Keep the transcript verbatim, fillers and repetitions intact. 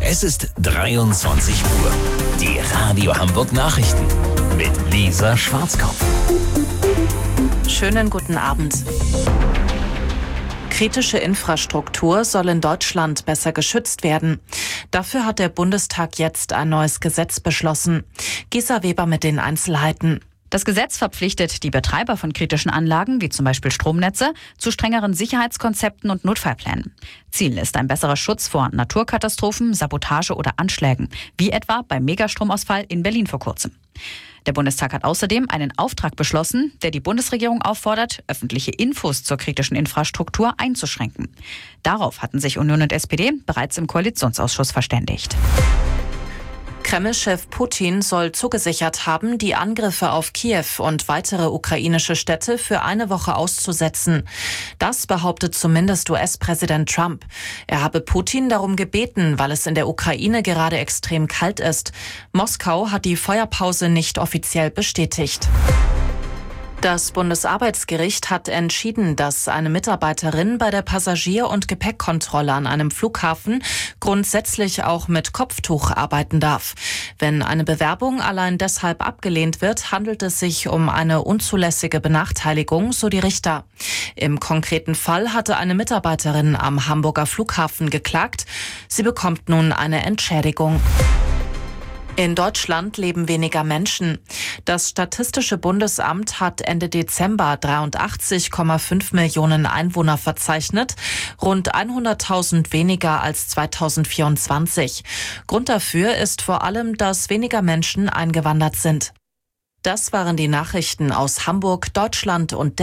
Es ist dreiundzwanzig Uhr. Die Radio Hamburg Nachrichten mit Lisa Schwarzkopf. Schönen guten Abend. Kritische Infrastruktur soll in Deutschland besser geschützt werden. Dafür hat der Bundestag jetzt ein neues Gesetz beschlossen. Gisa Weber mit den Einzelheiten. Das Gesetz verpflichtet die Betreiber von kritischen Anlagen, wie zum Beispiel Stromnetze, zu strengeren Sicherheitskonzepten und Notfallplänen. Ziel ist ein besserer Schutz vor Naturkatastrophen, Sabotage oder Anschlägen, wie etwa beim Megastromausfall in Berlin vor kurzem. Der Bundestag hat außerdem einen Auftrag beschlossen, der die Bundesregierung auffordert, öffentliche Infos zur kritischen Infrastruktur einzuschränken. Darauf hatten sich Union und S P D bereits im Koalitionsausschuss verständigt. Kreml-Chef Putin soll zugesichert haben, die Angriffe auf Kiew und weitere ukrainische Städte für eine Woche auszusetzen. Das behauptet zumindest U S-Präsident Trump. Er habe Putin darum gebeten, weil es in der Ukraine gerade extrem kalt ist. Moskau hat die Feuerpause nicht offiziell bestätigt. Das Bundesarbeitsgericht hat entschieden, dass eine Mitarbeiterin bei der Passagier- und Gepäckkontrolle an einem Flughafen grundsätzlich auch mit Kopftuch arbeiten darf. Wenn eine Bewerbung allein deshalb abgelehnt wird, handelt es sich um eine unzulässige Benachteiligung, so die Richter. Im konkreten Fall hatte eine Mitarbeiterin am Hamburger Flughafen geklagt. Sie bekommt nun eine Entschädigung. In Deutschland leben weniger Menschen. Das Statistische Bundesamt hat Ende Dezember dreiundachtzig Komma fünf Millionen Einwohner verzeichnet, rund hunderttausend weniger als zweitausendvierundzwanzig. Grund dafür ist vor allem, dass weniger Menschen eingewandert sind. Das waren die Nachrichten aus Hamburg, Deutschland und